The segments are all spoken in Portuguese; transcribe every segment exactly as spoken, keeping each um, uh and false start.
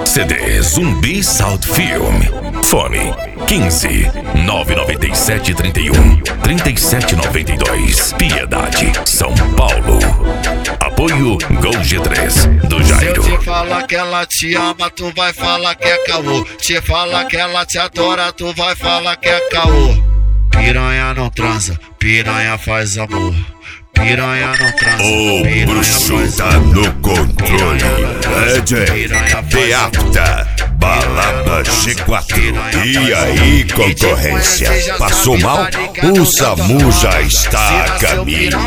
C D Zumbi Sound Film. Fone quinze, nove nove sete, trinta e um, trinta e sete noventa e dois. Piedade, São Paulo. Apoio Gol G três do Jairo. Se eu te falar que ela te ama, tu vai falar que é caô. Te falar que ela te adora, tu vai falar que é caô. Piranha não transa, piranha faz amor. Piranha não transa, O piranha bruxo faz tá amor. no controle. D J Beata, Balada G quatro. E aí, concorrência? Passou mal? O SAMU já está a caminho.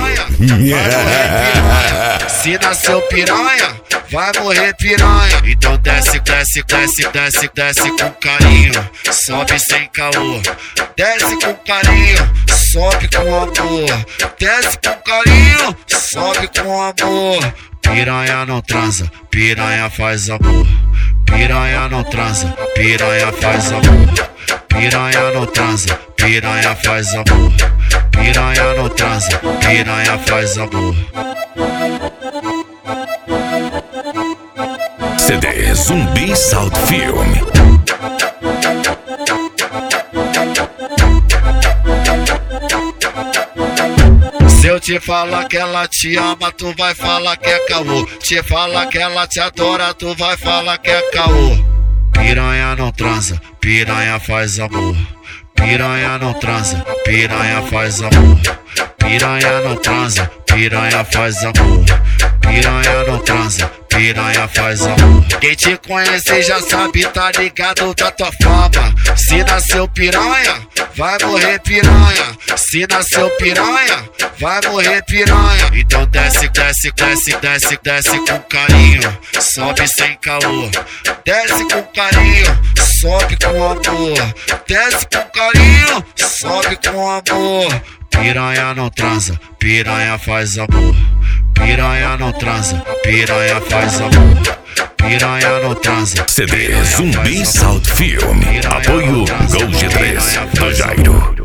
Se nasceu piranha, vai morrer piranha. Então desce, desce, desce, desce, desce com carinho. Sobe sem caô. Desce com carinho, sobe com amor. Desce com carinho, sobe com amor. Piranha não transa, piranha faz amor. Piranha não transa, piranha faz amor. Piranha não transa, piranha faz amor. Piranha não transa, piranha faz amor. C D Zumbi Sound Film. Se eu te falar que ela te ama, tu vai falar que é caô. Te falar que ela te adora, tu vai falar que é caô. Piranha não transa, piranha faz amor. Piranha não transa, piranha faz amor. Piranha não transa, piranha faz amor. Piranha não transa, piranha faz amor. Quem te conhece já sabe, tá ligado da tua fama. Se nasceu piranha, vai morrer piranha. Se nasceu piranha, vai morrer piranha. Então desce, desce, desce, desce, desce com carinho. Sobe sem caô. Desce com carinho, sobe com amor. Desce com carinho, sobe com amor. Piranha não transa, piranha faz amor. Piranha não transa, piranha faz amor. Piranha não transa. C D Zumbi Sound Film. Apoio Gol G três do Jairo.